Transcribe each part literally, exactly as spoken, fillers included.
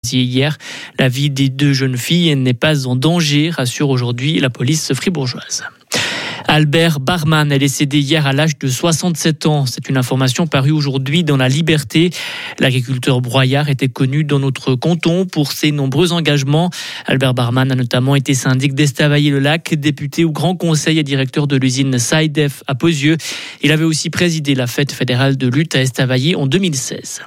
incendiée hier. La vie des deux jeunes filles n'est pas en danger, rassure aujourd'hui la police fribourgeoise. Albert Barman est décédé hier à l'âge de soixante-sept ans. C'est une information parue aujourd'hui dans La Liberté. L'agriculteur broyard était connu dans notre canton pour ses nombreux engagements. Albert Barman a notamment été syndic d'Estavayer-le-Lac, député au Grand Conseil et directeur de l'usine Saidef à Pozieux. Il avait aussi présidé la fête fédérale de lutte à Estavayer en deux mille seize.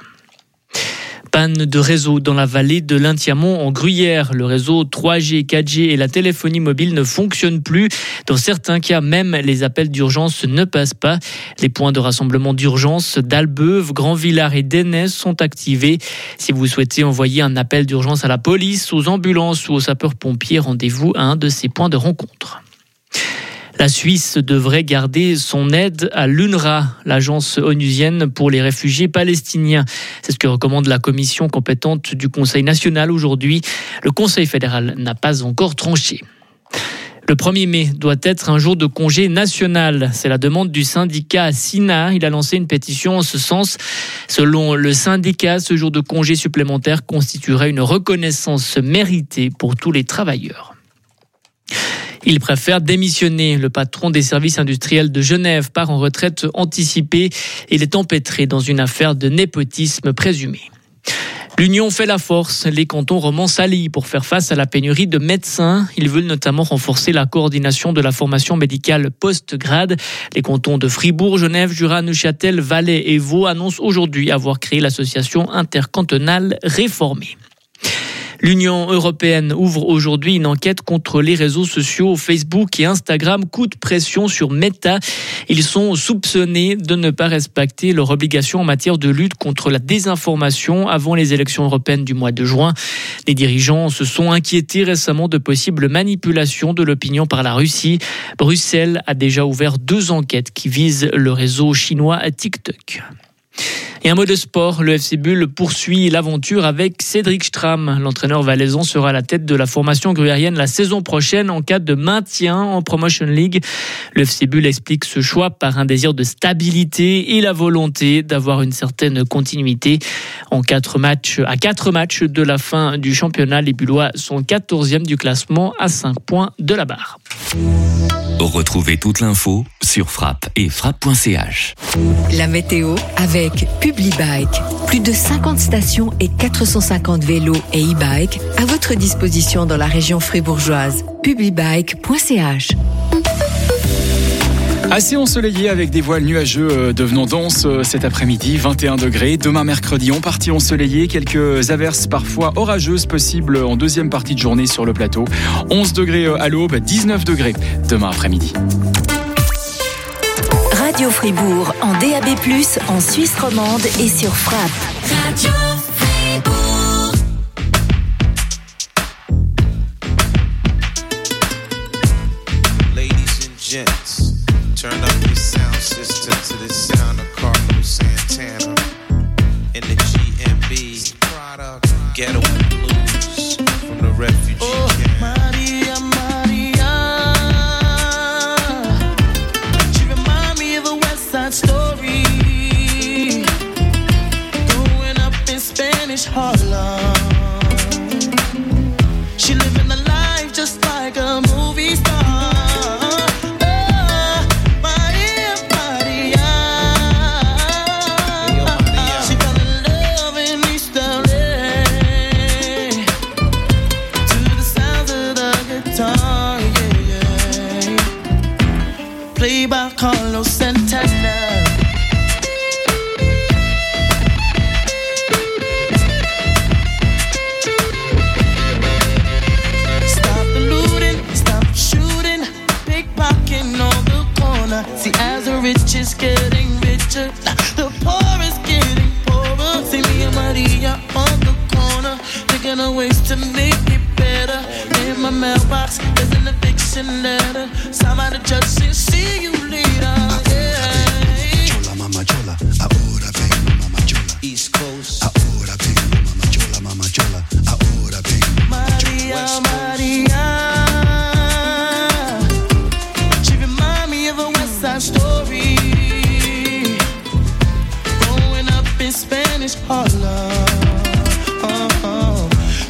Panne de réseau dans la vallée de l'Intiamont en Gruyère. Le réseau trois G, quatre G et la téléphonie mobile ne fonctionnent plus. Dans certains cas, même les appels d'urgence ne passent pas. Les points de rassemblement d'urgence d'Albeuve, Grand-Villard et d'Enez sont activés. Si vous souhaitez envoyer un appel d'urgence à la police, aux ambulances ou aux sapeurs-pompiers, rendez-vous à un de ces points de rencontre. La Suisse devrait garder son aide à l'UNRWA, l'agence onusienne pour les réfugiés palestiniens. C'est ce que recommande la commission compétente du Conseil national aujourd'hui. Le Conseil fédéral n'a pas encore tranché. Le premier mai doit être un jour de congé national. C'est la demande du syndicat SINA. Il a lancé une pétition en ce sens. Selon le syndicat, ce jour de congé supplémentaire constituerait une reconnaissance méritée pour tous les travailleurs. Il préfère démissionner. Le patron des services industriels de Genève part en retraite anticipée. Il est empêtré dans une affaire de népotisme présumé. L'Union fait la force. Les cantons romans s'allient pour faire face à la pénurie de médecins. Ils veulent notamment renforcer la coordination de la formation médicale post-grade. Les cantons de Fribourg, Genève, Jura, Neuchâtel, Valais et Vaud annoncent aujourd'hui avoir créé l'association intercantonale réformée. L'Union européenne ouvre aujourd'hui une enquête contre les réseaux sociaux Facebook et Instagram. Coup de pression sur Meta. Ils sont soupçonnés de ne pas respecter leurs obligations en matière de lutte contre la désinformation avant les élections européennes du mois de juin. Les dirigeants se sont inquiétés récemment de possibles manipulations de l'opinion par la Russie. Bruxelles a déjà ouvert deux enquêtes qui visent le réseau chinois TikTok. Et un mot de sport, le F C Bull poursuit l'aventure avec Cédric Stram. L'entraîneur valaisan sera à la tête de la formation gruyérienne la saison prochaine en cas de maintien en Promotion League. Le F C Bull explique ce choix par un désir de stabilité et la volonté d'avoir une certaine continuité. En quatre matchs, à quatre matchs de la fin du championnat, les Bullois sont quatorzième du classement à cinq points de la barre. Retrouvez toute l'info sur frappe et frappe point c h. La météo avec Publibike. Plus de cinquante stations et quatre cent cinquante vélos et e-bikes à votre disposition dans la région fribourgeoise. publibike point c h. Assez ensoleillé avec des voiles nuageux devenant denses cet après-midi, vingt et un degrés. Demain mercredi, on partie ensoleillé, quelques averses parfois orageuses possibles en deuxième partie de journée sur le plateau. onze degrés à l'aube, dix-neuf degrés demain après-midi. Radio Fribourg en D A B plus, en Suisse romande et sur Frappe. Radio Fribourg. Ladies and gents. Turn up your sound system to the sound of Carlos Santana in the G M B Ghetto Blues from the refugee oh, camp. Maria, Maria, she remind me of a West Side Story, growing up in Spanish Harlem. She living a life just like a movie star. Played by Carlos Santana. Stop the looting, stop shooting, pickpocketing on the corner. See, as the rich is getting richer, the poor is getting poorer. See me and Maria on the corner, thinking of ways to make it better. In my mailbox, there's an eviction letter. Somebody judge says, see you later. Yeah. Chola, mama chola, ahora vengo, mama chola. East Coast. Ahora vengo, mama chola, mama chola. Ahora vengo, mama chola. Maria, Maria. She remind me of a West Side Story, growing up in Spanish Harlem. Oh, oh.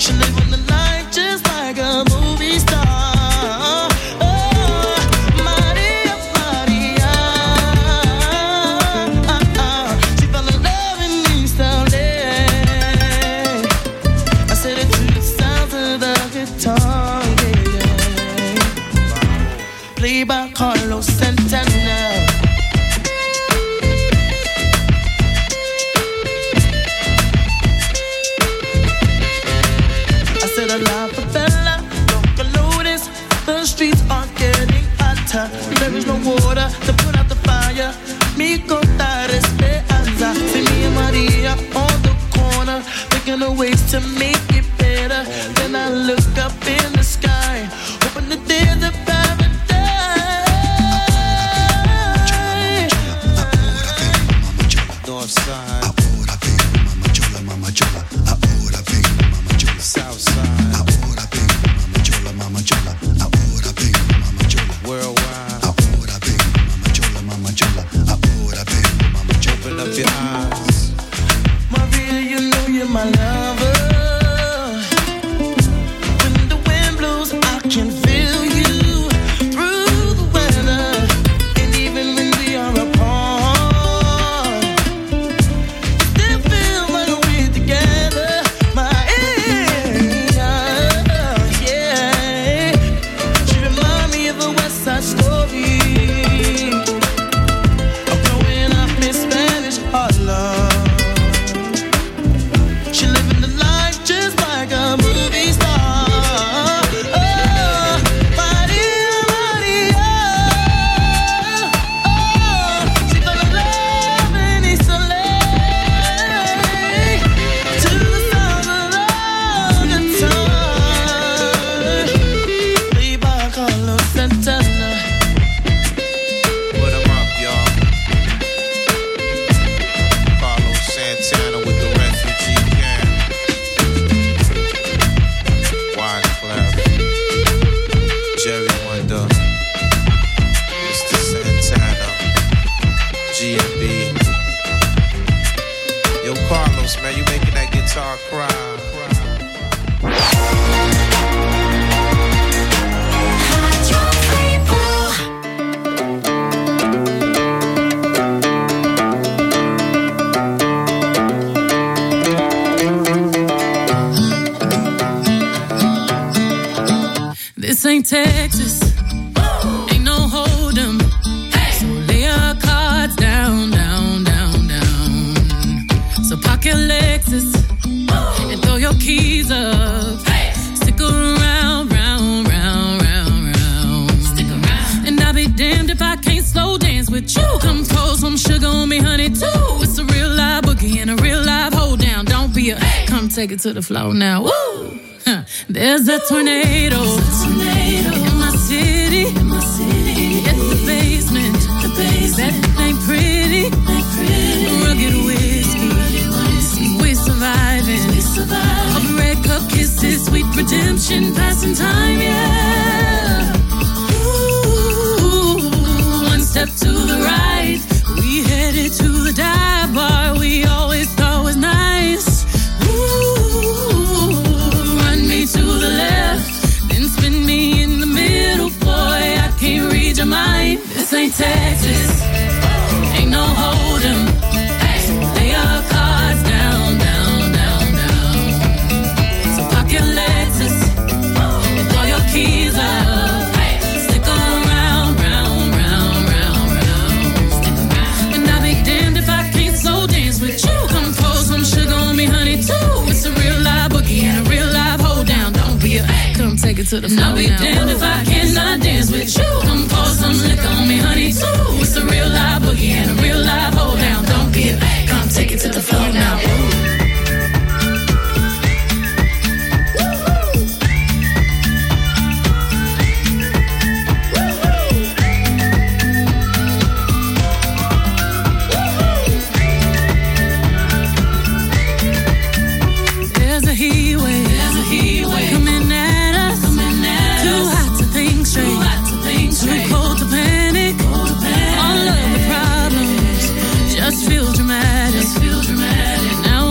fire. Me con dar esperanza. See me and Maria on the corner, making a ways to make it better. Then I look up in the sky, hoping that there's a paradise. North side. Ahora vengo, mamá chola, mamá chola. Ahora vengo, mamá chola. South side. Ahora vengo, mamá chola, mamá chola. Ahora vengo, mamá chola. Worldwide. Ahora vengo, mamá chola, mamá chola. Ahora vengo, mamá chola. Open up your eyes. Maria, you know you're my lover. When the wind blows, I can feel you through the weather. And even when we are apart, still feel like we're together. My yeah, yeah. She remind me of a West Side Story. I'm growing up in Spanish Harlem. She living the life just like a movie star. Oh, Maria, Maria. Oh, she fell in love in East L A. To the sound of the guitar, played by Carlos Santana. Put 'em up, y'all. Carlos Santana with the refugee camp. Wyclef, Jerry Wonder, Mister Santana, G and B. Yo, Carlos, man, you making that guitar cry. This ain't Texas, ain't no hold'em. So lay your cards down, down, down, down. So park your Lexus and throw your keys up. Stick around, round, round, round, round. Stick around. And I'll be damned if I can't slow dance with you. Come pour some sugar on me, honey, too. It's a real live boogie and a real live hold down. Don't be a, come take it to the floor now. Woo! Huh. There's a tornado, in my city, in my city. It's the basement, the basement. That ain't pretty, ain't pretty. Rugged whiskey, we're surviving. We survive. Of red cup kisses, sweet redemption, passing time, yeah. Ooh, one step to the right, we headed to the dive bar we always thought was nice. To the left, then spin me in the middle, boy, I can't read your mind. This ain't Texas, ain't no hold'em. So lay your cards down, down, down, down. So park your Lexus and throw your keys up. Stick around, round, round, round, round. Stick around. And I'll be damned if I can't slow dance with you. Come pour some sugar on me, honey, too. It's a real live boogie and a real live hold down. Don't be a, come take it to the floor. I'll be now. Damned if I cannot dance with you. Come pour some liquor on me, honey, too. It's a real live boogie and a real live hold down. Don't be a, come take it to the floor now. There's a heat wave, there's a heat wave coming at us, coming at too us. Hot to think straight, too hot to think straight, too cold to panic, cold to panic. All of the problems just feel dramatic, just feel dramatic. Now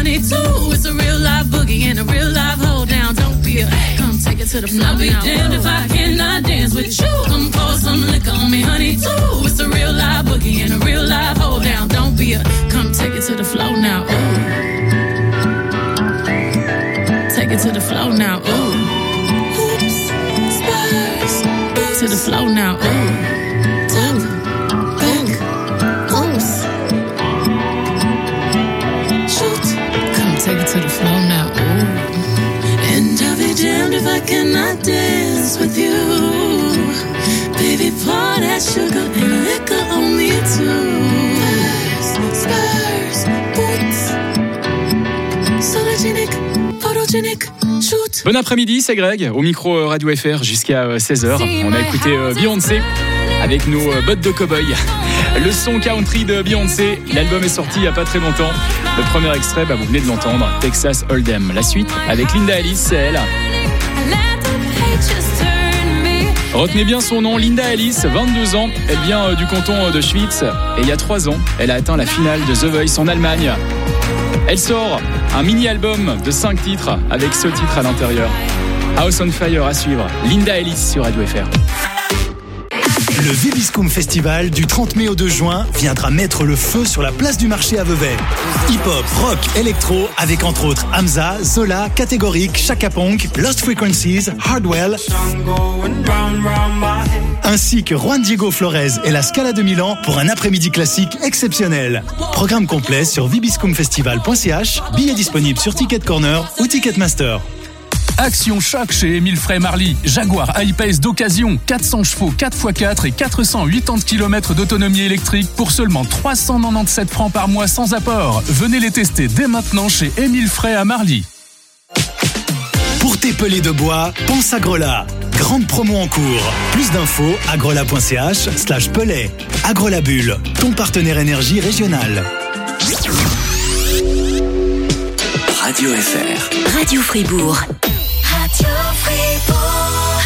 honey too. It's a real live boogie and a real live hold down. Don't be a come take it to the floor. I'll be damned if I cannot dance with you. Come pour some liquor on me, honey too. It's a real live boogie and a real live hold down. Don't be a come take it to the floor now. Ooh. Take it to the floor now. Ooh. Oops, spurs. To the floor now. Ooh. Take it to the floor now, ooh. And I'll be damned if I cannot dance with you. Baby, pour that sugar and liquor on me too. Spurs, boots, sologenic, photogenic, shoot. Bon après-midi, c'est Greg, au micro Radio F R jusqu'à seize heures. On a écouté Beyoncé avec nos bottes de cow-boy. Le son country de Beyoncé, l'album est sorti il n'y a pas très longtemps. Le premier extrait, bah, vous venez de l'entendre, Texas Hold'em. La suite, avec Linda Ellis, c'est elle. Retenez bien son nom, Linda Ellis, vingt-deux ans. Elle vient du canton de Schwyz. Et il y a trois ans, elle a atteint la finale de The Voice en Allemagne. Elle sort un mini-album de cinq titres avec ce titre à l'intérieur. House on Fire à suivre. Linda Ellis sur Radio F R. Le Vibiscum Festival du trente mai au deux juin viendra mettre le feu sur la place du marché à Vevey. Hip-hop, rock, électro, avec entre autres Hamza, Zola, Catégorique, Chaka Ponk, Lost Frequencies, Hardwell, ainsi que Juan Diego Flores et la Scala de Milan pour un après-midi classique exceptionnel. Programme complet sur vibiscum festival point c h, billets disponibles sur Ticket Corner ou Ticketmaster. Action choc chez Émile Frey Marly. Jaguar I-Pace d'occasion, quatre cents chevaux, quatre par quatre et quatre cent quatre-vingts kilomètres d'autonomie électrique pour seulement trois cent quatre-vingt-dix-sept francs par mois sans apport. Venez les tester dès maintenant chez Émile Frey à Marly. Pour tes pelés de bois, pense Agrola. Grande promo en cours. Plus d'infos, agrola point c h slash pellet. Agrola Bulle, ton partenaire énergie régional. Radio F R. Radio Fribourg. Radio Fribourg.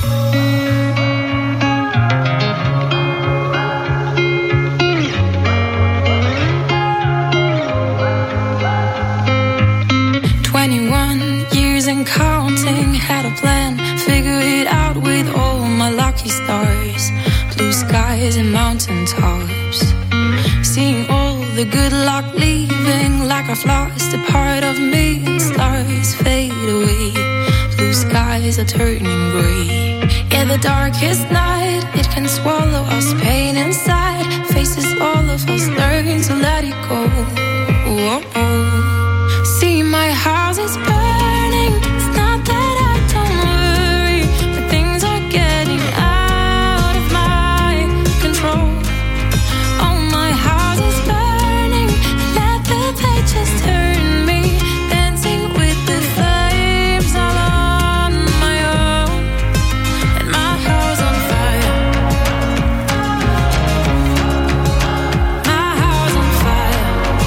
Twenty-one years and counting, had a plan, figure it out with all my lucky stars, blue skies and mountain tops, seeing all the good luck leaving like I've lost a part of me, and stars fade away. Blue skies are turning grey. Yeah, the darkest night, it can swallow us, pain inside. Faces all of us learn to let it go. Oh, oh. See, my house is burning. It's not that I don't worry, but things are getting out of my control. Oh, my house is burning. Let the pages turn me, dancing with the flames all on my own. And my house on fire. My house on fire.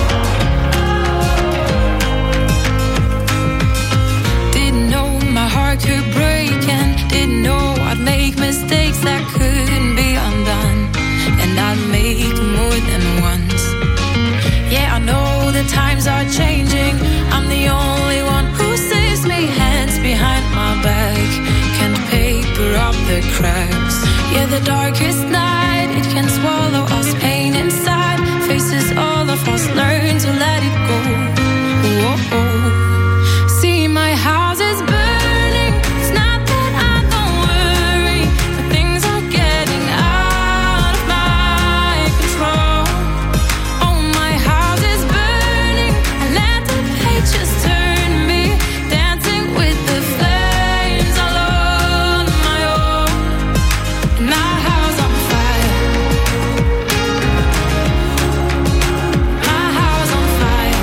Didn't know my heart could break, and didn't know I'd make mistakes that couldn't be undone, and I'd make more than once. Yeah, I know the times are changing. I'm the only one who sees me, hands behind my back, can't paper up the cracks. Yeah, the darkest night, it can swallow us, pain inside. Faces all of us learn to let it go. Oh, oh. See, my house is burning. It's not that I don't worry, but things are getting out of my control. Oh, my house is burning. I let the pages turn me, dancing with the flames all on my own. And my house on fire. My house on fire.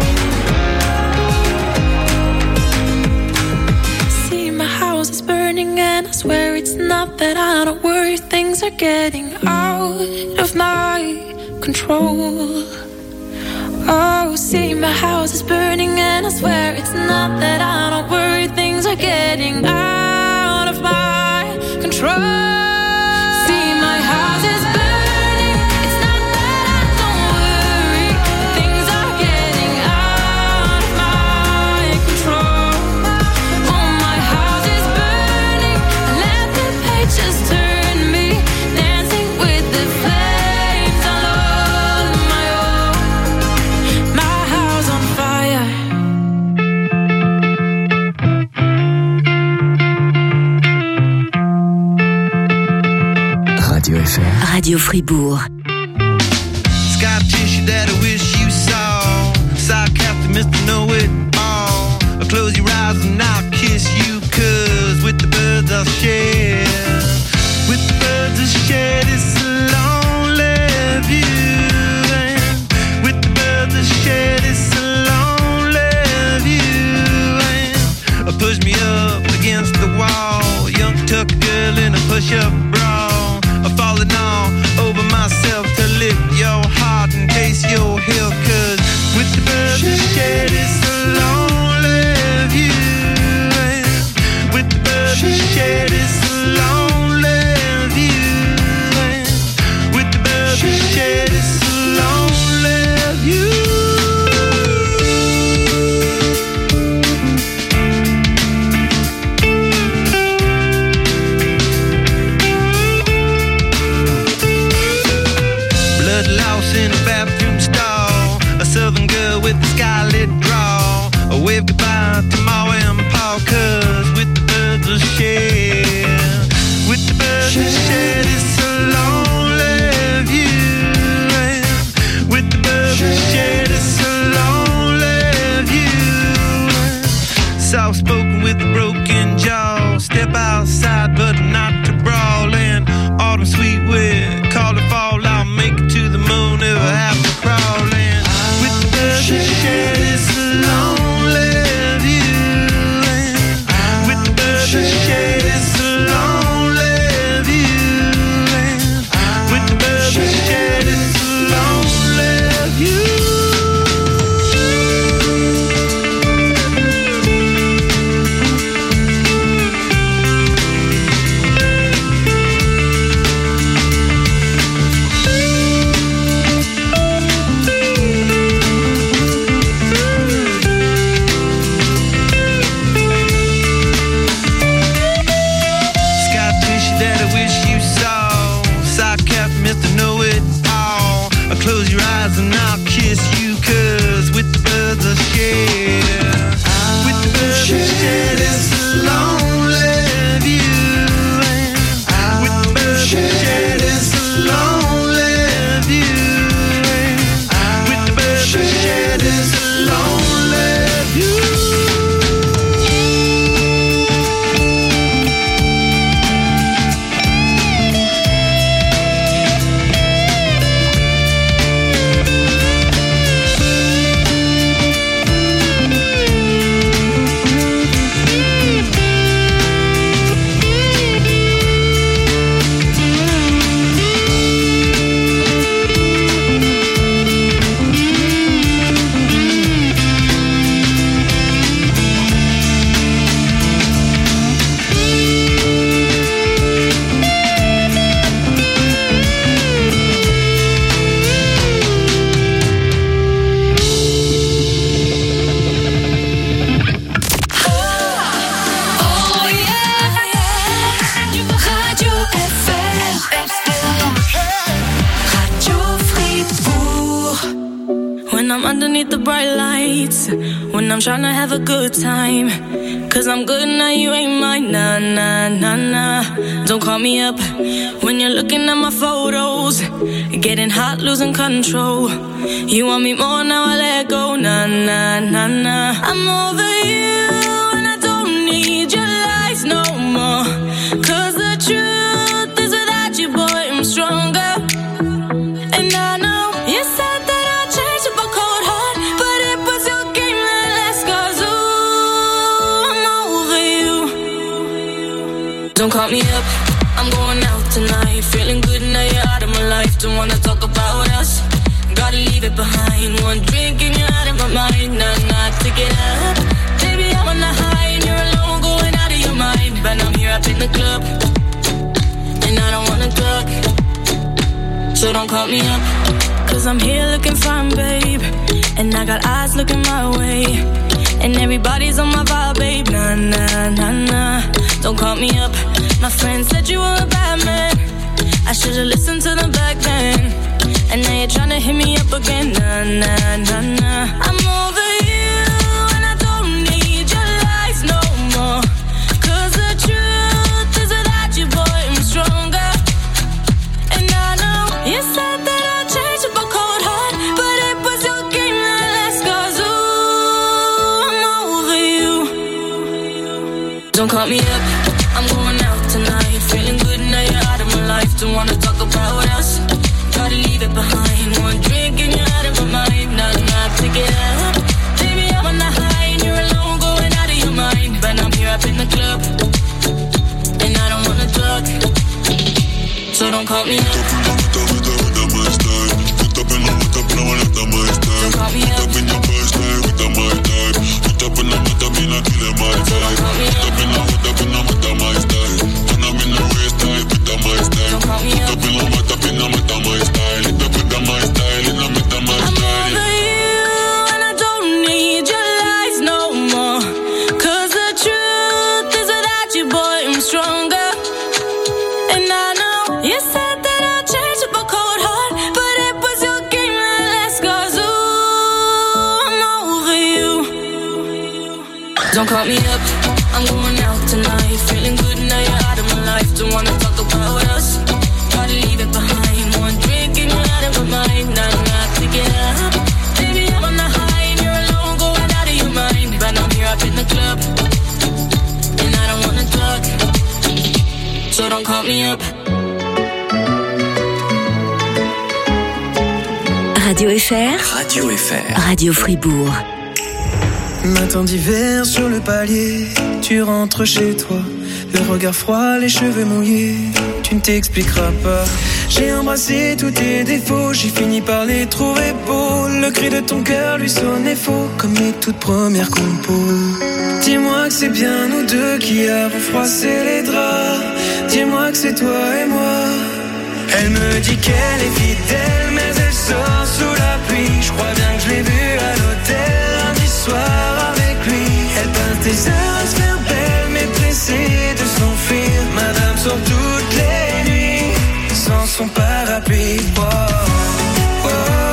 See, my house is burning, and I swear it's not that I don't worry. Things are getting out of my control. Oh, see, my house is burning, and I swear it's not that I don't worry. Things are getting out of my control. See, my house is burning. It's not that I don't worry. Things are getting out of dessert. Radio Fribourg. Scar tissue that I wish you saw. Sock Captain, Mister Know-It-All. Close your eyes and I'll kiss you, cause with the birds I'll share. With the birds I'll share this lonely view. And with the birds I'll share this lonely view. And push me up against the wall. Young tuck girl in a push-up bra. Falling all over myself to lift your heart and taste your hill. Cause with the birds I share this lonely view. And with the birds I share this lonely view. And with the birds I share this lonely view. In a bathroom stall, a southern girl with a scarlet draw. A wave goodbye to Ma and Pa, cause with the birds I'll share. With the birds I'll share this lonely view. And with the birds I'll share this lonely view. Soft spoken with a broken jaw. Step outside but not to brawl. And autumn sweet wind, call it fall. I'll make it to the moon if I have to crawl in. With the birds I share this lonely view. And with the birds I share this lonely view. And with the birds I share this lonely view. Close your eyes and I'll kiss you, cause with the birds I'll share. With the birds I'll share this lonely view. And with the birds I'll share this lonely view. And with the birds I'll share this lonely view. Underneath the bright lights, when I'm trying to have a good time, cause I'm good now, you ain't mine, nah, nah, nah, nah. Don't call me up when you're looking at my photos, getting hot, losing control. You want me more, now I let go, nah, nah, nah, nah. I'm over you and I don't need your lies no more, cause the truth is without you, boy, I'm stronger. And I know you said that I'll change up a cold heart, but it was your game that last, cause ooh, I'm over you. Don't call me up, I'm going out tonight, feeling good now you're out of my life. Don't wanna talk about us, gotta leave it behind. One drink and you're out of my mind, nah, nah, take it up. Baby, I'm on the high and you're alone, going out of your mind. But I'm here up in the club, and I don't wanna talk, so don't call me up, cause I'm here looking fine, babe, and I got eyes looking my way, and everybody's on my vibe, babe, nah, nah, nah, nah. Don't call me up, my friend said you were a bad man, I should've listened to them back then, and now you're tryna hit me up again, nah, nah, nah, nah. I'm over you, and I don't need your lies no more, cause the truth is without you, boy, I'm stronger. And So don't call me up. Don't call me up, I'm going out tonight. Feeling good now you're out of my life. Don't wanna talk about us, try to leave it behind. One drink and you're out of my mind. Now I'm not to get up. Baby, I'm on the high and you're alone, going out of your mind. But I'm here up in the club, and I don't wanna talk. So don't call me up. Radio F R. Radio F R. Radio Fribourg. Matin d'hiver sur le palier, tu rentres chez toi, le regard froid, les cheveux mouillés, tu ne t'expliqueras pas. J'ai embrassé tous tes défauts, j'ai fini par les trouver beaux. Le cri de ton cœur lui sonnait faux, comme mes toutes premières compos. Dis-moi que c'est bien nous deux qui avons froissé les draps. Dis-moi que c'est toi et moi. Elle me dit qu'elle est fidèle, mais elle sort sous la pluie. Je crois bien que je l'ai vue à l'hôtel lundi soir avec lui. Elle peint tes heures à se faire belle, mais pressée de s'enfuir. Madame sort toutes les nuits sans son parapluie. Oh, oh,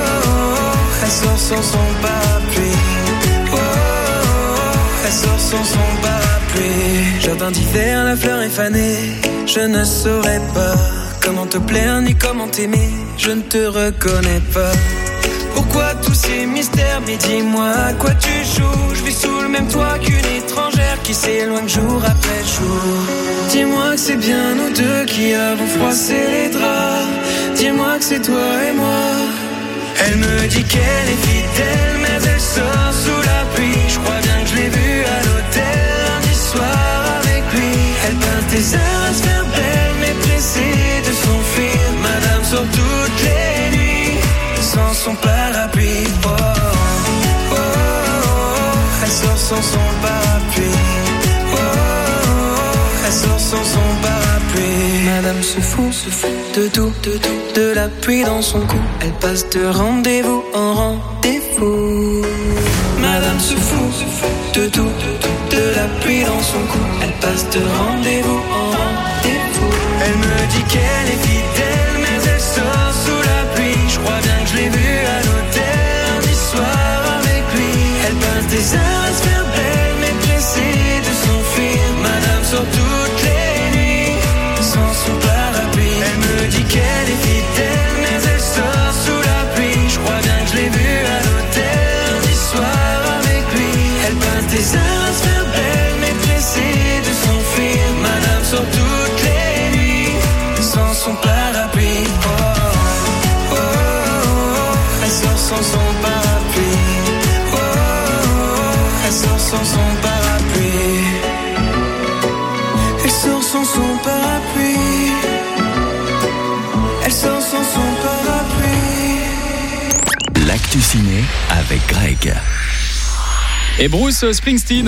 oh, elle sort sans son parapluie. Oh, oh, elle sort sans son parapluie. Jardin d'hiver, la fleur est fanée. Je ne saurais pas comment te plaire ni comment t'aimer. Je ne te reconnais pas. Pourquoi tous ces mystères? Mais dis-moi à quoi tu joues. Je vis sous le même toit qu'une étrangère qui s'éloigne jour après jour. Dis-moi que c'est bien nous deux qui avons froissé les draps. Dis-moi que c'est toi et moi. Elle me dit qu'elle est fidèle, mais elle sort sous la pluie. Je crois bien que je l'ai vue à l'hôtel lundi soir avec lui. Elle peint tes heures à se faire belle, mais pressée de s'enfuir. Madame sort toutes les nuits sans son parapluie. Oh, oh, oh, oh, elle sort sans son parapluie. Oh, oh, oh, elle sort sans son parapluie. Madame se fout, se fout de tout, de tout, de la pluie dans son cou. Elle passe de rendez-vous en rendez-vous. Madame se fout, se fout de tout, de tout, de la pluie dans son cou. Elle passe de rendez-vous en rendez-vous. Elle me dit qu'elle est fidèle, mais elle sort sous la pluie. Je crois bien que je l'ai vue à l'hôtel lundi soir avec lui. Elle passe des heures à se faire belle, mais pressée de s'enfuir. Madame sort toutes les nuits sans son parapluie. Elle me dit qu'elle est fidèle, mais elle sort sous la pluie. Je crois bien que je l'ai vue à l'hôtel lundi soir avec lui. Elle passe des heures à se faire belle, mais pressée de s'enfuir. Madame sort toutes les nuits sans son parapluie. Oh, oh, oh, oh, elle sort sans son parapluie. Oh, oh, oh, elle sort sans son parapluie. Elle sort sans son parapluie. Elle sort sans son parapluie. L'actu ciné avec Greg. Et Bruce Springsteen.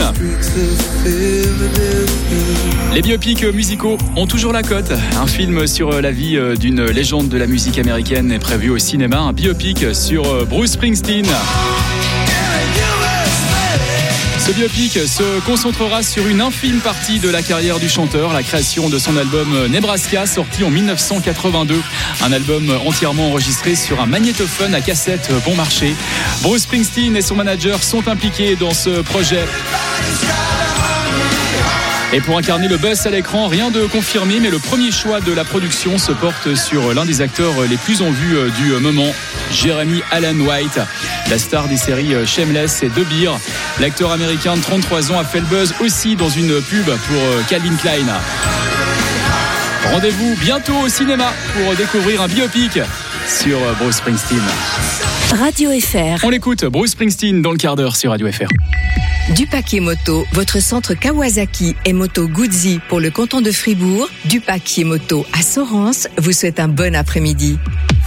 Les biopics musicaux ont toujours la cote. Un film sur la vie d'une légende de la musique américaine est prévu au cinéma. Un biopic sur Bruce Springsteen. Ce biopic se concentrera sur une infime partie de la carrière du chanteur, la création de son album Nebraska, sorti en dix-neuf cent quatre-vingt-deux. Un album entièrement enregistré sur un magnétophone à cassette bon marché. Bruce Springsteen et son manager sont impliqués dans ce projet. Et pour incarner le buzz à l'écran, rien de confirmé, mais le premier choix de la production se porte sur l'un des acteurs les plus en vue du moment, Jeremy Allen White, la star des séries Shameless et The Beer. L'acteur américain de trente-trois ans a fait le buzz aussi dans une pub pour Calvin Klein. Rendez-vous bientôt au cinéma pour découvrir un biopic sur Bruce Springsteen. Radio F R. On l'écoute, Bruce Springsteen dans le quart d'heure sur Radio F R. Dupaquier Moto, votre centre Kawasaki et moto Guzzi pour le canton de Fribourg. Dupaquier Moto à Sorens vous souhaite un bon après-midi.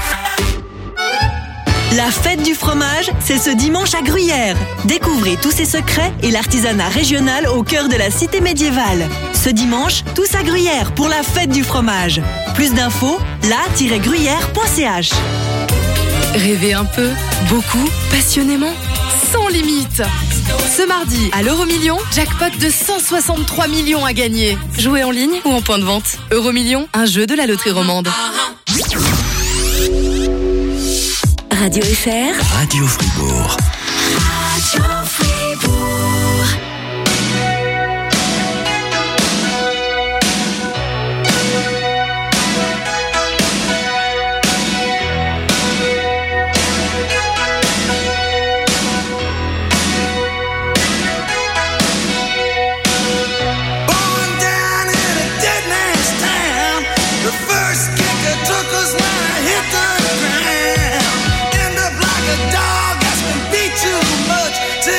La fête du fromage, c'est ce dimanche à Gruyère. Découvrez tous ses secrets et l'artisanat régional au cœur de la cité médiévale. Ce dimanche, tous à Gruyère pour la fête du fromage. Plus d'infos, la tiret gruyère point c h. Rêvez un peu, beaucoup, passionnément, sans limite. Ce mardi, à l'Euromillion, jackpot de cent soixante-trois millions à gagner. Jouez en ligne ou en point de vente. Euromillion, un jeu de la loterie romande. Radio F R. Radio Fribourg. Radio Fribourg. Take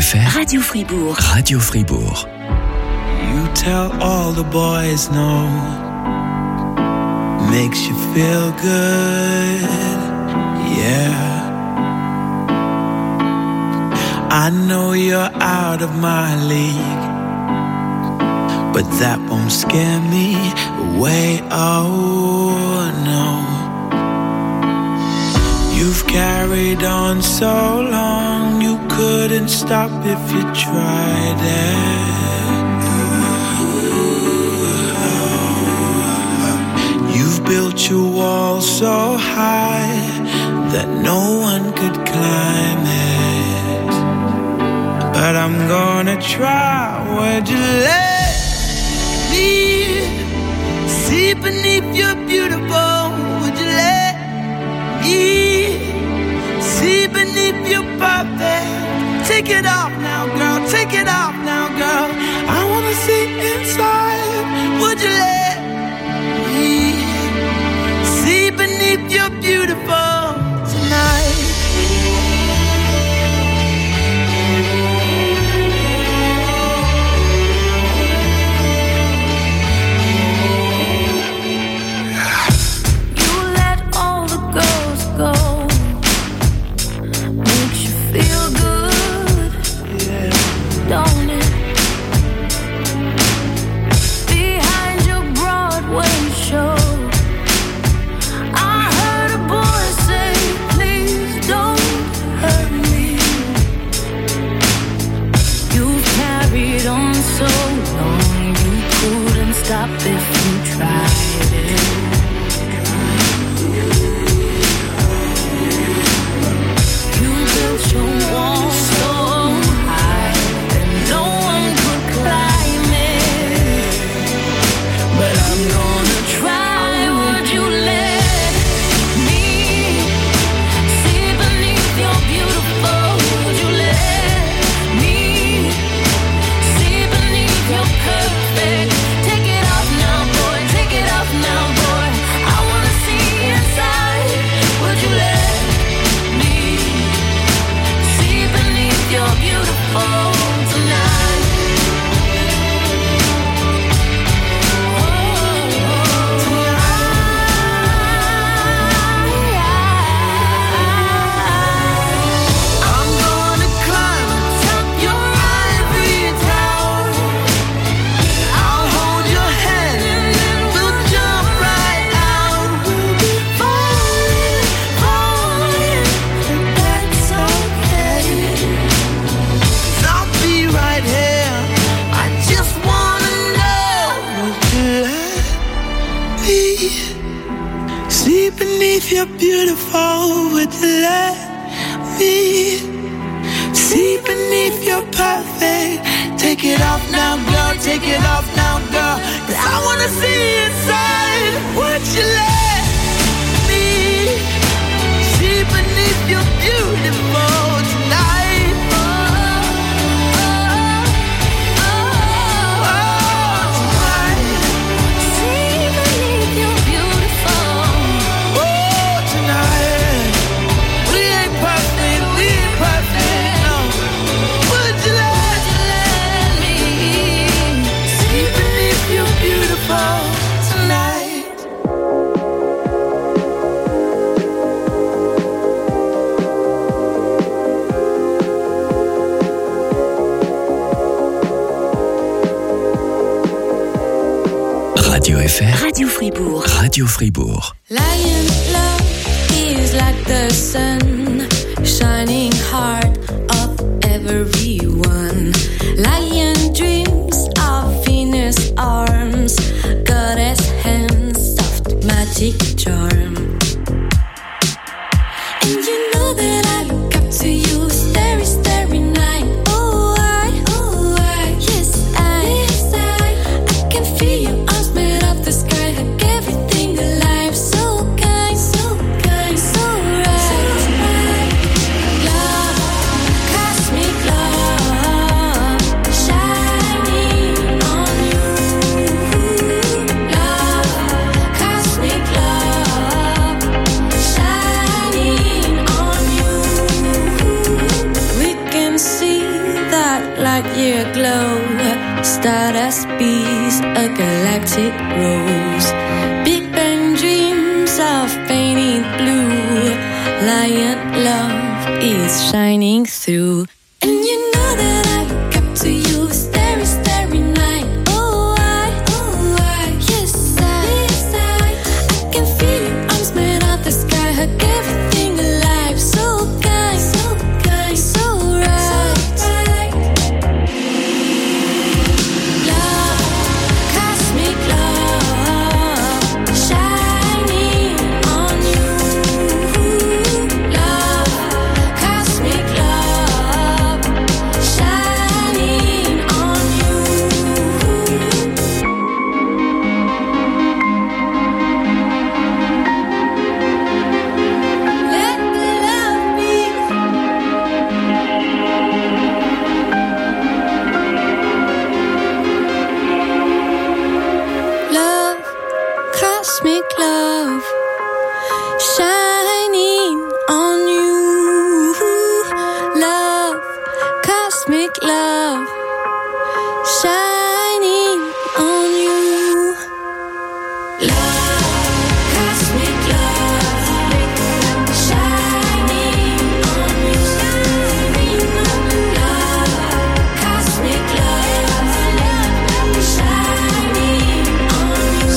F R. Radio Fribourg. Radio Fribourg. You tell all the boys no. Makes you feel good. Yeah. I know you're out of my league, but that won't scare me away. Oh no. You've carried on so long, you couldn't stop if you tried it. You've built your wall so high that no one could climb it. But I'm gonna try. Would you let me see beneath your beautiful? Would you let me see beneath your perfect? Take it off now, girl. Take it off now, girl. I wanna see inside. Would you let me see beneath your beautiful tonight? Stop if you tried it. You built your wall so high that no one could climb it. But I'm gonna try. Would you let me see beneath your beautiful? Would you let me see beneath your perfect? Beneath your beautiful, would you let me see beneath your perfect? Take it off now, girl, take it off now, girl, 'cause I wanna see inside. Would you let me see beneath your beautiful tonight? Radio F R. Radio Fribourg. Radio Fribourg. Lion love is like the sun, shining heart of everyone. Lion dreams of Venus arms, goddess hands, soft magic charm. And you know that I look up to you, starry, starry night. Oh, I, oh, I, yes, I, yes, I, I can feel your arms made of the sky, like everything alive, so kind, so kind, so right, so right. Love, cosmic love, shining Stardust bees, a galactic rose. Big Bang dreams of painted blue. Lion love is shining through. And you know that I look up to you, starry, starry night. Oh, I, oh, I, yes, I, yes, I. I can feel your arms made of the sky, hug everything alive. So kind, so kind, so right. So right. Love, cosmic love, shining on you. Love, cosmic love, shining on you. Let the love be. Love, cosmic love, shining on you. Love, cosmic love, shining on you. Love, cosmic love, shining on you. Love, cosmic love, shining on you.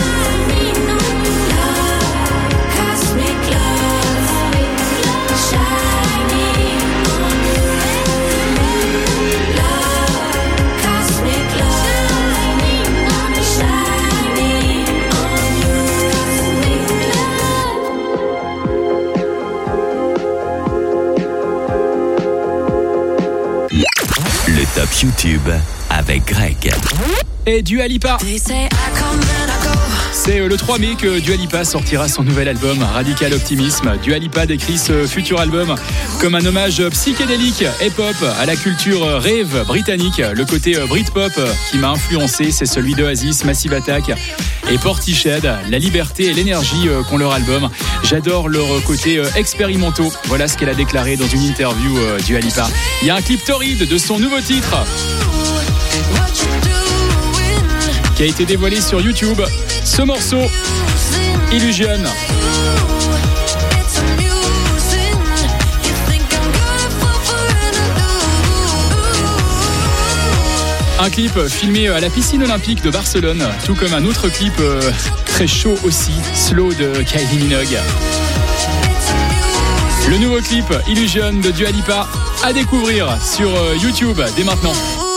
Love, cosmic love, shining on you. Love, cosmic love, shining Le top YouTube avec Greg. Et Dua Lipa. C'est le trois mai que Dua Lipa sortira son nouvel album Radical Optimism. Dua Lipa décrit ce futur album comme un hommage psychédélique et pop à la culture rave britannique. Le côté Britpop qui m'a influencé, c'est celui d'Oasis, Massive Attack et Portishead. La liberté et l'énergie qu'ont leur album. J'adore leur côté expérimentaux. Voilà ce qu'elle a déclaré dans une interview, Dua Lipa. Il y a un clip torride de son nouveau titre qui a été dévoilé sur YouTube. Ce morceau, Illusion. Un clip filmé à la piscine olympique de Barcelone, tout comme un autre clip euh, très chaud aussi, Slow de Kylie Minogue. Le nouveau clip Illusion de Dua Lipa à découvrir sur euh, YouTube dès maintenant.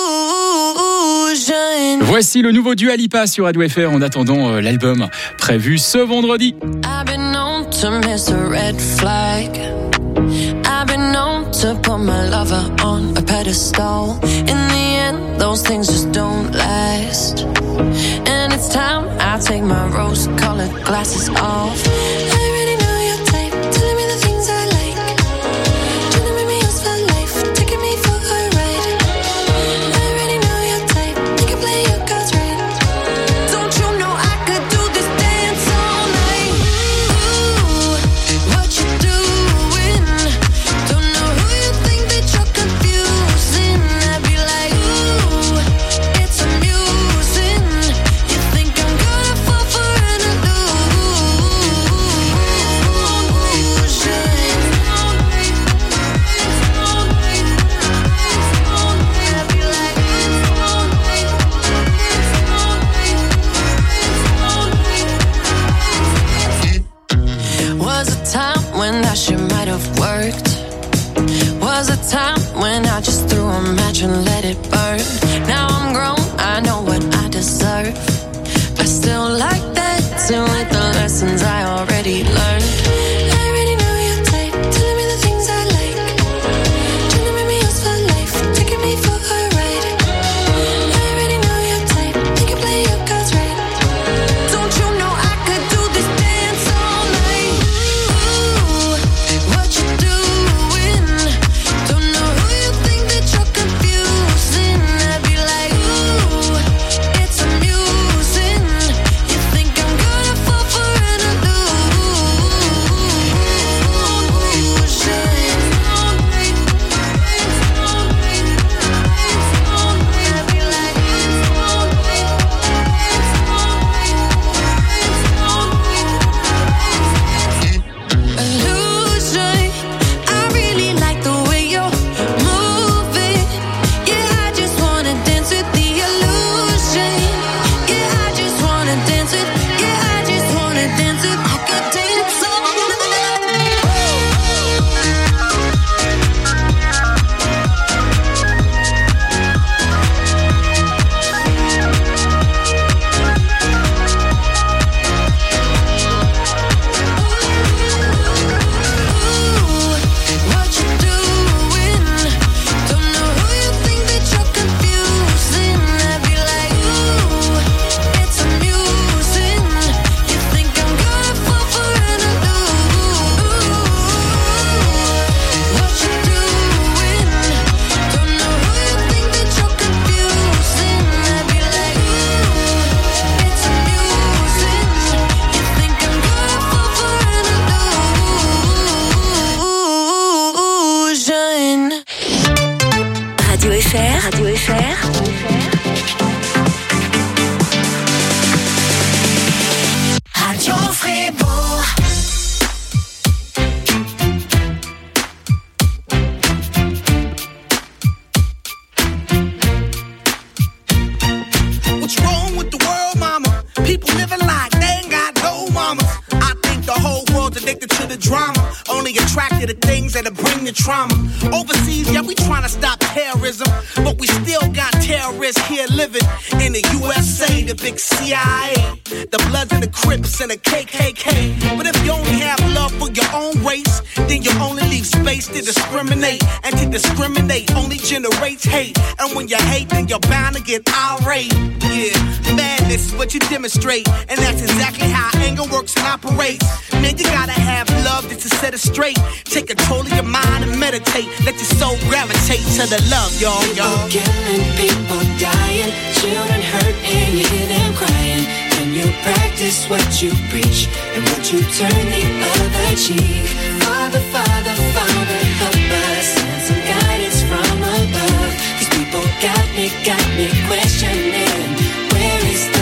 Voici le nouveau Dua Lipa sur Radio F R en attendant euh, l'album prévu ce vendredi. I've been known to miss a red flag. I've been known to put my lover on a pedestal. In the end, those things just don't last. And it's time I take my rose-colored glasses off. I already know your type, telling me the things I like. Trying to make me yours for life, taking me for a ride. I already know your type, you can play your cards right. Don't you know I could do this dance all night? Ooh, what you doing? Don't know who you think that you're confusing. I'd be like, ooh, it's amusing. You think I'm gonna fall for an illusion? to the things that'll bring the trauma. Overseas, yeah, we trying to stop terrorism, but we still got terrorists here living in the U S A, the big C I A, the Bloods and the Crips and the K K K. But if you only have love for your own race, then you only leave space to discriminate. And to discriminate only generates hate. And when you hate, then you're bound to get irate. Yeah, madness is what you demonstrate, and that's exactly how anger works and operates. Man, you gotta have love just to set it straight. Take control of your mind and meditate. Let your soul gravitate to the love, y'all, y'all. People killing, people dying, children hurt and you hear them crying. When you practice what you preach, and would you turn the other cheek? Father, Father, Father, help us, send some guidance from above. These people got me, got me questioning, where is the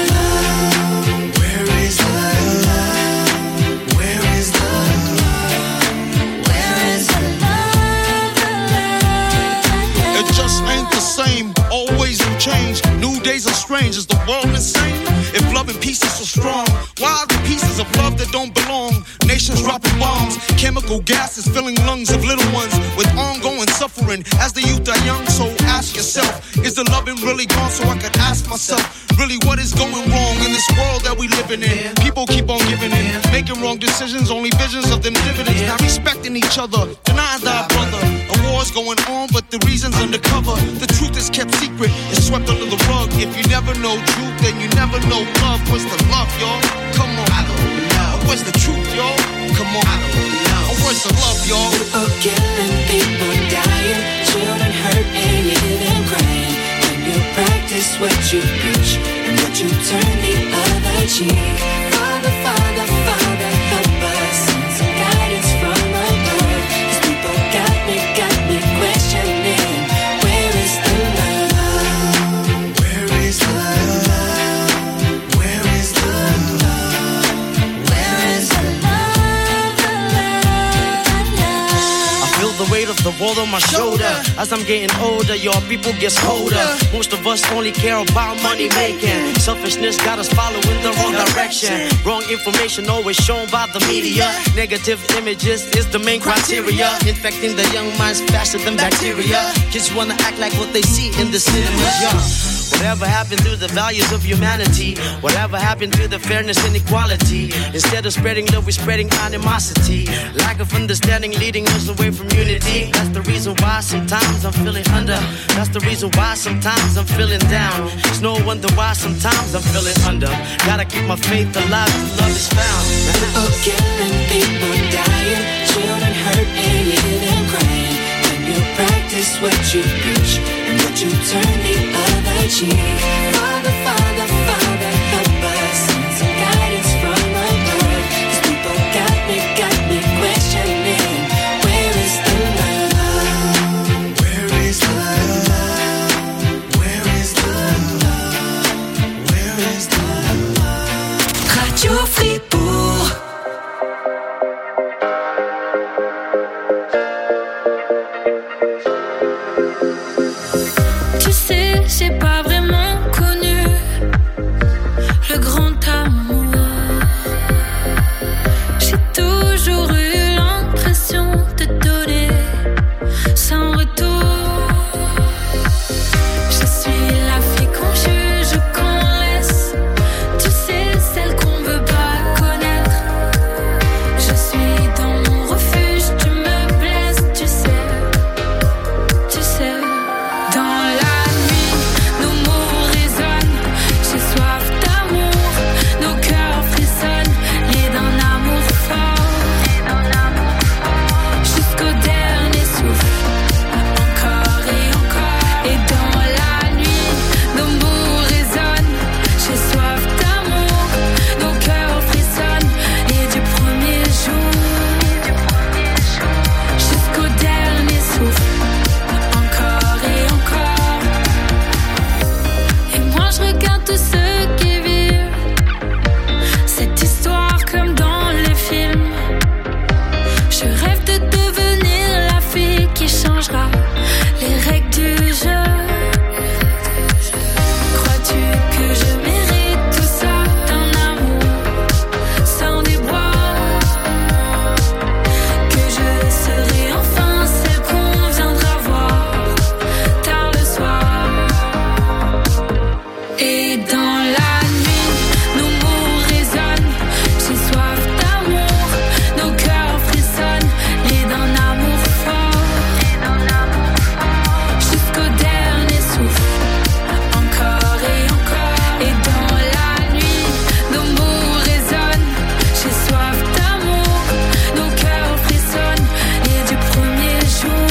love? Where is the love? Where is the love? Where is the love? The love, the love? It just ain't the same, always in change. New days are strange, is the world insane? If love and peace is so strong, why are the pieces of love that don't belong? Nations dropping bombs, chemical gases filling lungs of little ones with ongoing suffering as the youth are young. So ask yourself, is the loving really gone? So I could ask myself, really what is going wrong in this world that we living in? People keep on giving in, making wrong decisions, only visions of them dividends. Not respecting each other, denying thy brother. A war's going on, but the reason's undercover. The truth is kept secret, it's swept under the rug. If you never know truth, then you never know love. Where's the love, y'all? Come on, I don't know. Where's the truth, y'all? Come on, I don't know. Where's the love, y'all? People killing, people dying, children hurt and you hear them crying. When you practice what you preach, and would you turn the other cheek? Father, Father, Father, help us, send some guidance from above. These people got me, got me questioning, where is the love? Where is the love? Where is the love? Where is the love? The love, the love. I feel the weight of the world on my shoulder. As I'm getting older, your people get colder. Most of us only care about money making. Selfishness got us following the wrong direction. Wrong information always shown by the media. Negative images is the main criteria. Infecting the young minds faster than bacteria. Kids wanna act like what they see in the cinema. Yeah. Whatever happened to the values of humanity? Whatever happened to the fairness and equality? Instead of spreading love, we're spreading animosity. Lack of understanding leading us away from unity. That's the reason why sometimes I'm feeling under. That's the reason why sometimes I'm feeling down. It's no wonder why sometimes I'm feeling under. Gotta keep my faith alive till love is found. People killing, people dying, children hurt and you hear them crying. When you practice what you preach, and would you turn the other cheek? Father, Father, Father, help us, send some guidance from above. These people got me, got me questioning, where is the love? Where is the love? Where is the love? Where is the love? Radio Fribourg. Tu sais, j'ai pas vraiment connu le grand amour. J'ai toujours eu l'impression de donner sans retour. Je suis la fille qu'on juge, qu'on laisse. Tu sais, celle qu'on veut pas connaître. Je suis dans mon refuge, tu me blesses, tu sais, tu sais. Dans la nuit, nos mots résonnent. J'ai soif d'amour, nos cœurs frissonnent. Liés d'un amour fort, jusqu'au dernier souffle. Encore et encore. Et dans la nuit, nos mots résonnent. J'ai soif d'amour, nos cœurs frissonnent. Et du premier jour jusqu'au dernier souffle. Encore et encore. Et moi je regarde tous ceux qui vivent cette histoire comme dans les films. Je rêve de devenir la fille qui changera les règles du jeu. Crois-tu que je mérite tout ça, d'un amour sans déboire? Que je dans la nuit, nos mots résonnent. J'ai soif d'amour, nos cœurs frissonnent. Et d'un amour fort, jusqu'au dernier souffle. Encore et encore. Et dans la nuit, nos mots résonnent. J'ai soif d'amour, nos cœurs frissonnent. Et du premier jour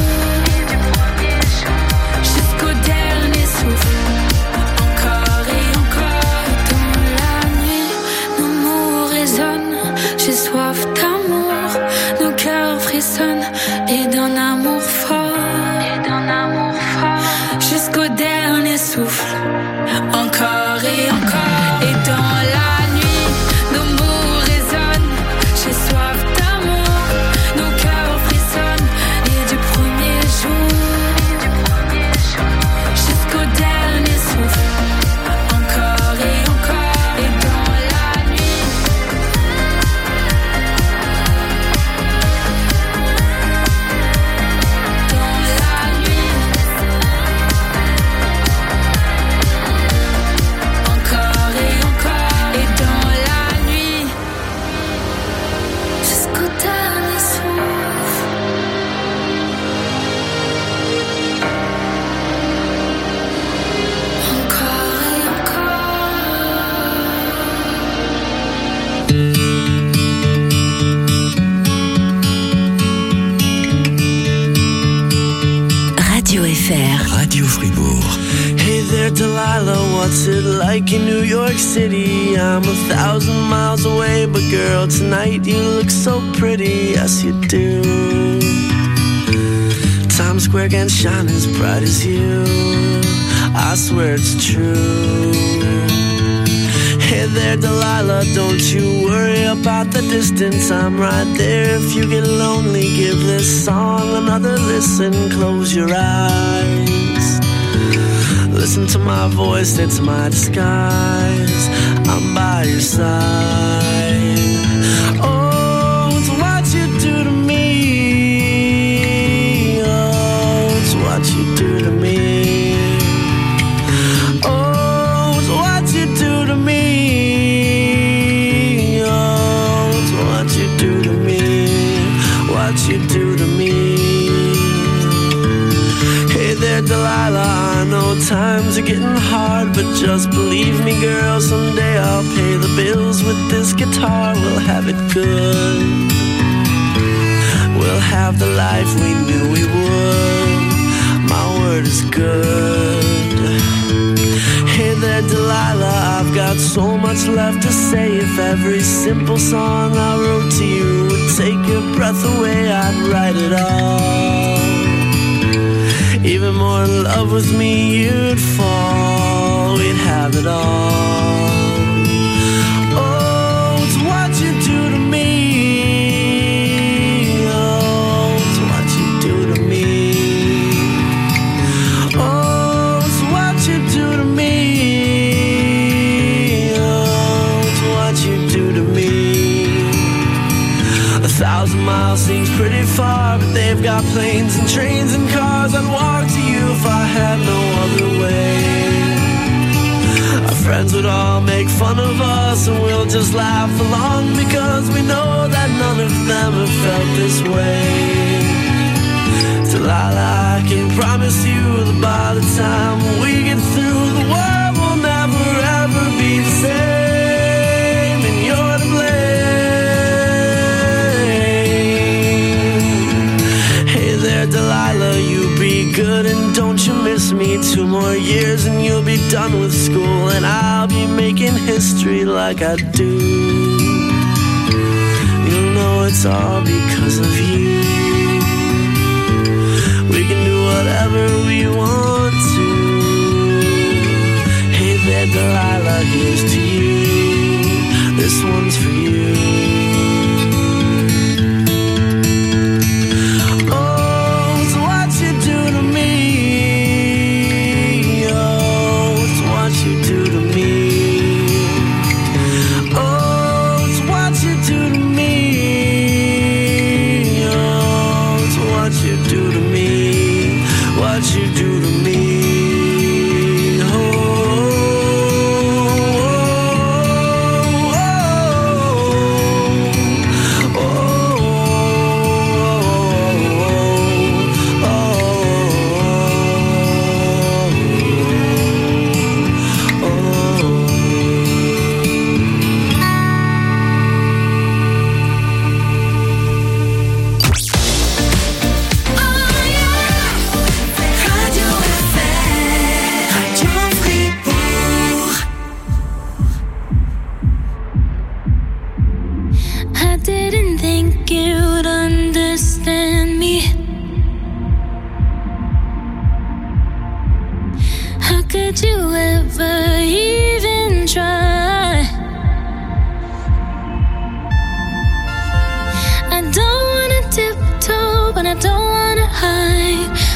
jusqu'au dernier souffle. Encore et encore. Dans la nuit, nos mots résonnent. J'ai soif d'amour, nos cœurs frissonnent. Et d'un amour fort, et d'un amour fort, jusqu'au dernier souffle. Encore et encore. Et dans la nuit, nos mots résonnent. J'ai soif d'amour, nos cœurs frissonnent. Et du premier jour jusqu'au dernier souffle. Encore et encore. Et dans la nuit, dans la nuit, encore et encore. Et dans la nuit, jusqu'au dernier souffle. Encore et Radio F R. Radio Fribourg. Hey there, Delilah, what's it like in New York City? I'm a thousand miles away, but girl, tonight you look so pretty, yes you do. Times Square can't shine as bright as you, I swear it's true. Hey there, Delilah, don't you worry about the distance, I'm right there. If you get lonely, give this song another listen, close your eyes. Listen to my voice, it's my disguise, I'm by your side. Oh, it's what you do to me, oh, it's what you do to me. Oh, it's what you do to me, oh, it's what you do to me, what you do to me. Hey there, Delilah, I know times are getting hard, but just believe me, girl, someday I'll pay the bills with this guitar. We'll have it good, we'll have the life we knew we would, my word is good. Hey there, Delilah, I've got so much left to say. If every simple song I wrote to you would take your breath away, I'd write it all. Even more in love with me you'd fall, we'd have it all. Oh, it's what you do to me, oh, it's what you do to me. Oh, it's what you do to me, oh, it's what you do to me. A thousand miles seems pretty far, but they've got planes and trains and cars. I'd walk to you if I had no other way. Our friends would all make fun of us, and we'll just laugh along, because we know that none of them have felt this way. Delilah, I can promise you that by the time we get through, the world will never ever be the same, and you're to blame. Hey there, Delilah, you be good and don't you miss me. Two more years and you'll be done with school, and I'll be making history like I do. You'll know it's all because of you. We can do whatever we want to. Hey there, Delilah, here's to you. This one's for you. Oh, it's what you do to me. Oh, it's what you do to me. Oh, it's what you do to me. Oh, it's what you do to me. What you do to me. Oh,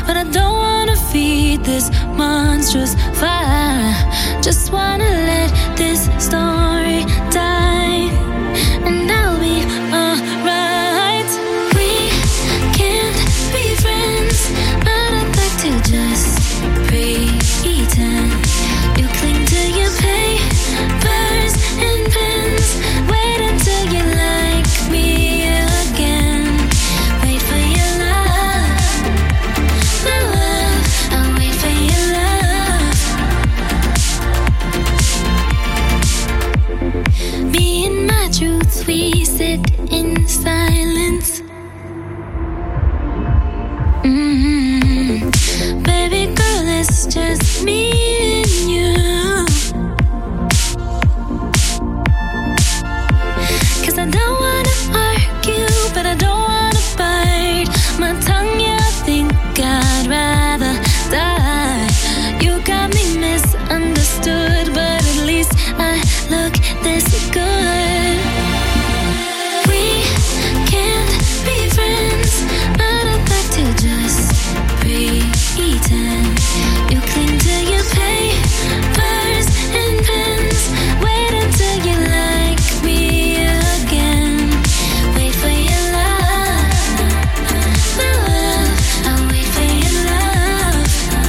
but I don't wanna feed this monstrous fire. Just wanna let this story die, and I'll be alright. We can't be friends, but I'd like to just pretend. You cling to your papers and pens. Wait until you like me again. Wait for your love, my love. I'll wait for your love. Me and my truth, we sit in silence. Mm-hmm. Baby girl, it's just me and you. 'Cause I don't wanna argue, but I don't wanna bite my tongue. Yeah, I think I'd rather die. You got me misunderstood, but at least I look this good. We can't be friends, but I'd like to just pretend. You cling to your papers and pens. Wait until you like me again. Wait for your love, my love. I'll wait for your love.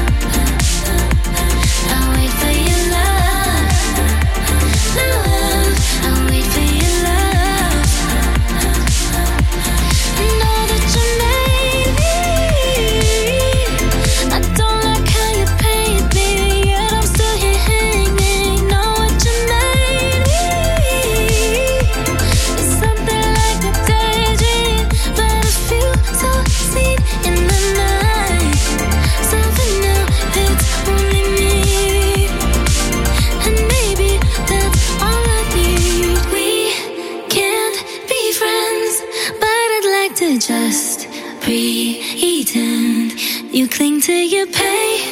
I'll wait for your love, my love. I'll wait for your love. Know that you made me. I don't like how you paint me, yet I'm still here hanging. Know what you made me. It's something like a daydream, but I feel so seen in the night. Something new, it's only me, and maybe that's all I need. We can't be friends, but I'd like to just pretend. You cling to your pain.